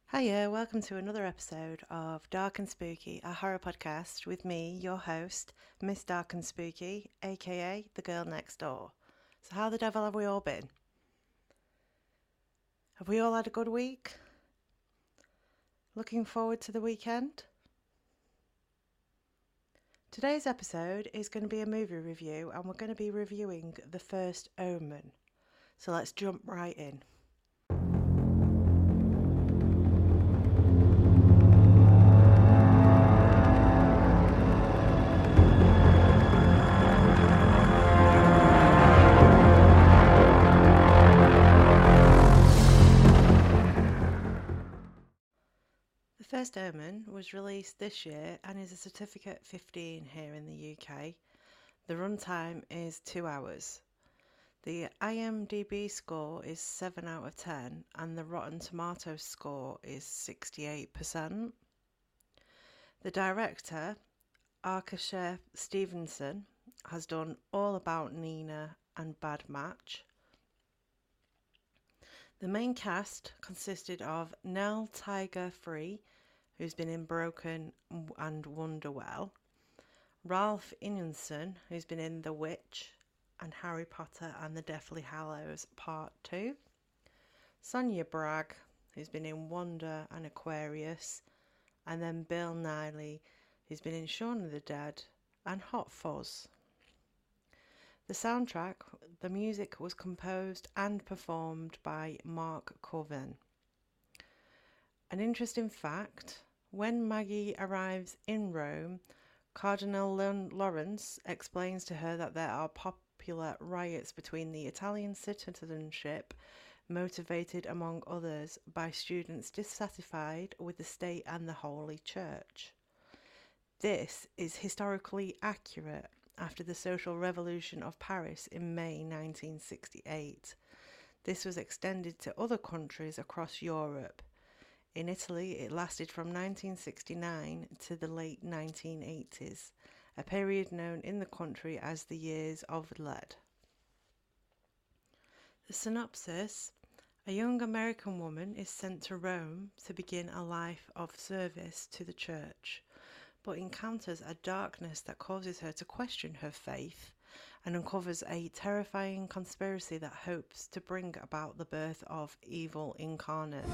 Hiya, welcome to another episode of Dark and Spooky, a horror podcast with me, your host, Miss Dark and Spooky, aka the girl next door. So, how the devil have we all been? Have we all had a good week? Looking forward to the weekend? Today's episode is going to be a movie review, and we're going to be reviewing The First Omen. So, let's jump right in. The First Omen was released this year and is a certificate 15 here in the UK. The runtime is 2 hours. The IMDb score is 7 out of 10 and the Rotten Tomatoes score is 68%. The director, Arkasher Stevenson, has done All About Nina and Bad Match. The main cast consisted of Nell Tiger Free, who's been in Broken and Wonderwell, Ralph Ineson, who's been in The Witch and Harry Potter and the Deathly Hallows Part 2, Sonia Bragg, who's been in Wanda and Aquarius, and then Bill Nighy, who's been in Shaun of the Dead and Hot Fuzz. The soundtrack, the music was composed and performed by Mark Coven. An interesting fact, when Maggie arrives in Rome, Cardinal Lawrence explains to her that there are popular riots between the Italian citizenship, motivated among others by students dissatisfied with the state and the Holy Church. This is historically accurate after the social revolution of Paris in May 1968. This was extended to other countries across Europe. In Italy, it lasted from 1969 to the late 1980s, a period known in the country as the Years of Lead. The synopsis: a young American woman is sent to Rome to begin a life of service to the church, but encounters a darkness that causes her to question her faith and uncovers a terrifying conspiracy that hopes to bring about the birth of evil incarnate.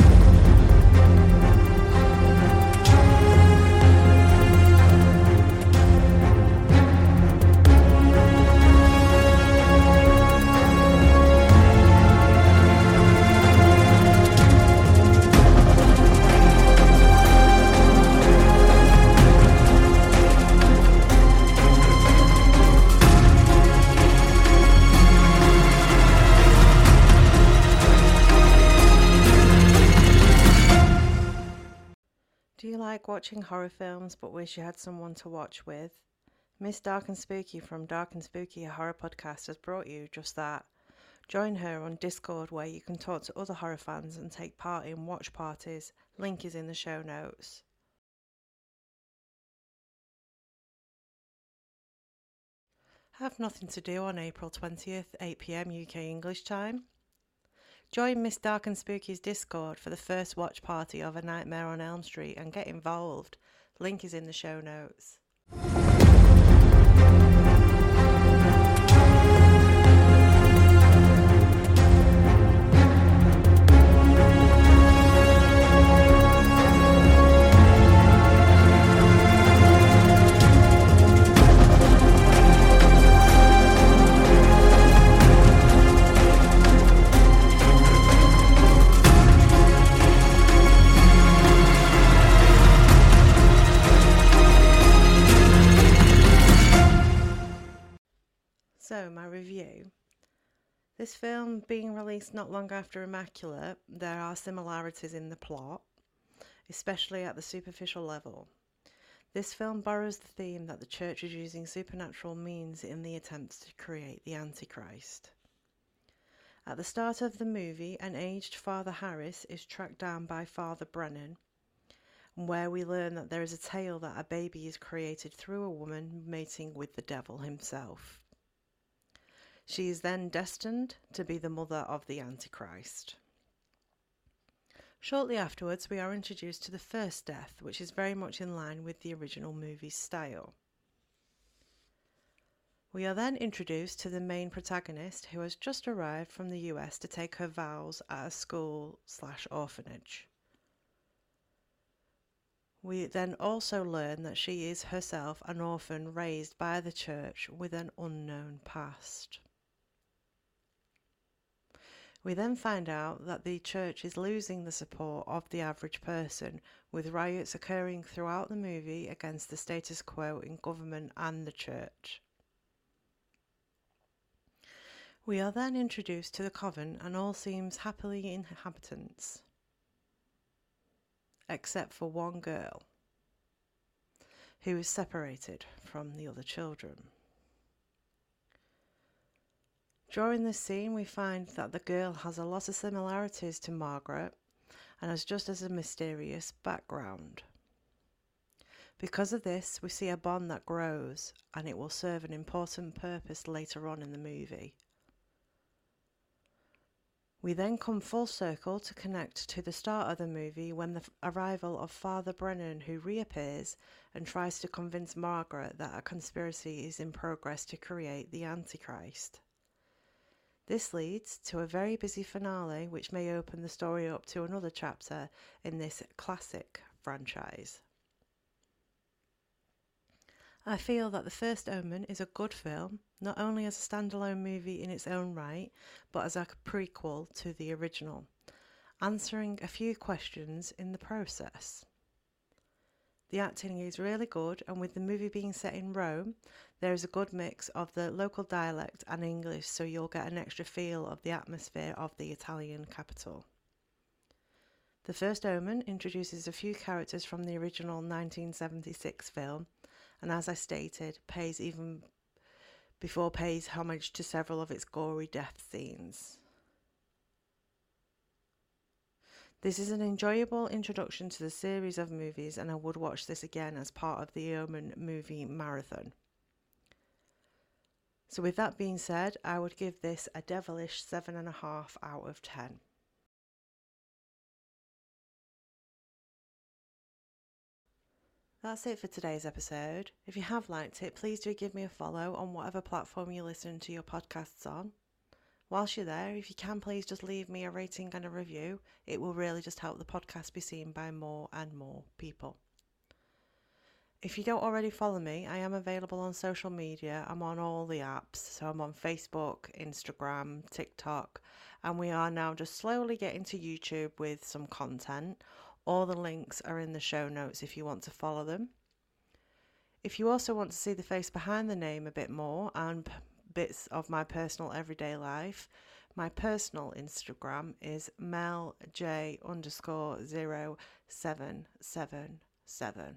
Do you like watching horror films but wish you had someone to watch with? Miss Dark and Spooky from Dark and Spooky, a horror podcast, has brought you just that. Join her on Discord, where you can talk to other horror fans and take part in watch parties. Link is in the show notes. Have nothing to do on April 20th, 8 PM UK English time? Join Miss Dark and Spooky's Discord for the first watch party of A Nightmare on Elm Street and get involved. Link is in the show notes. So, my review. This film being released not long after Immaculate, there are similarities in the plot, especially at the superficial level. This film borrows the theme that the church is using supernatural means in the attempt to create the Antichrist. At the start of the movie, an aged Father Harris is tracked down by Father Brennan, where we learn that there is a tale that a baby is created through a woman mating with the devil himself. She is then destined to be the mother of the Antichrist. Shortly afterwards, we are introduced to the first death, which is very much in line with the original movie's style. We are then introduced to the main protagonist, who has just arrived from the US to take her vows at a school/orphanage. We then also learn that she is herself an orphan raised by the church with an unknown past. We then find out that the church is losing the support of the average person, with riots occurring throughout the movie against the status quo in government and the church. We are then introduced to the coven, and all seems happily inhabitants, except for one girl, who is separated from the other children. During this scene, we find that the girl has a lot of similarities to Margaret and has just as a mysterious background. Because of this, we see a bond that grows, and it will serve an important purpose later on in the movie. We then come full circle to connect to the start of the movie, when the arrival of Father Brennan, who reappears and tries to convince Margaret that a conspiracy is in progress to create the Antichrist. This leads to a very busy finale, which may open the story up to another chapter in this classic franchise. I feel that The First Omen is a good film, not only as a standalone movie in its own right, but as a prequel to the original, answering a few questions in the process. The acting is really good, and with the movie being set in Rome, there is a good mix of the local dialect and English, so you'll get an extra feel of the atmosphere of the Italian capital. The First Omen introduces a few characters from the original 1976 film, and as I stated, pays homage to several of its gory death scenes. This is an enjoyable introduction to the series of movies, and I would watch this again as part of the Omen movie marathon. So with that being said, I would give this a devilish 7.5 out of 10. That's it for today's episode. If you have liked it, please do give me a follow on whatever platform you listen to your podcasts on. Whilst you're there, if you can, please just leave me a rating and a review. It will really just help the podcast be seen by more and more people. If you don't already follow me, I am available on social media. I'm on all the apps. So I'm on Facebook, Instagram, TikTok, and we are now just slowly getting to YouTube with some content. All the links are in the show notes if you want to follow them. If you also want to see the face behind the name a bit more and bits of my personal everyday life, my personal Instagram is melj_0777.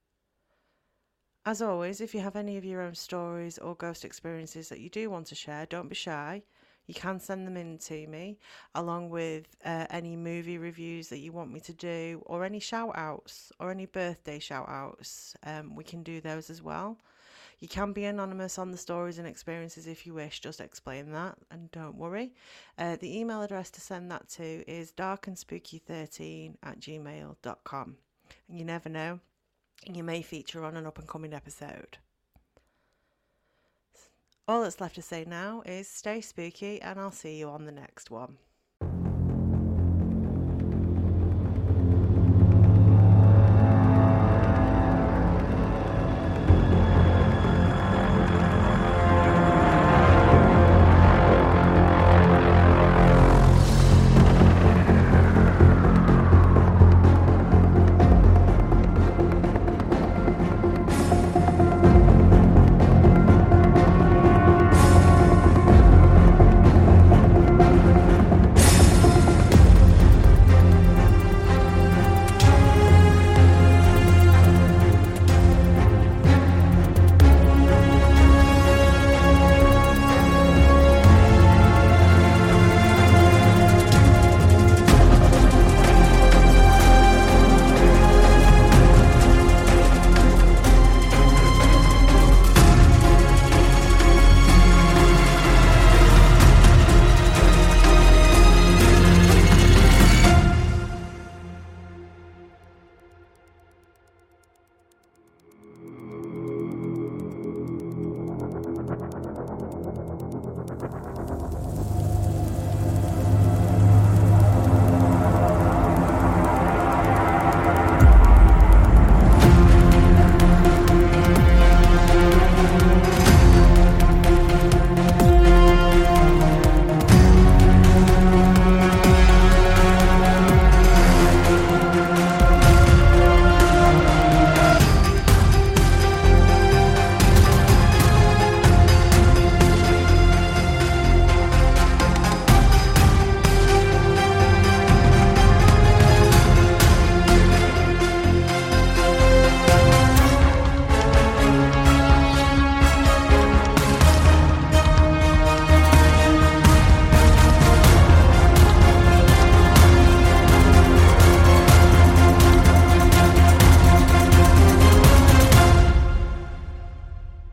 As always, if you have any of your own stories or ghost experiences that you do want to share, don't be shy. You can send them in to me, along with any movie reviews that you want me to do, or any shout outs, or any birthday shout outs. We can do those as well. You can be anonymous on the stories and experiences if you wish, just explain that, and don't worry. The email address to send that to is darkandspooky13@gmail.com. And you never know, you may feature on an up and coming episode. All that's left to say now is stay spooky, and I'll see you on the next one.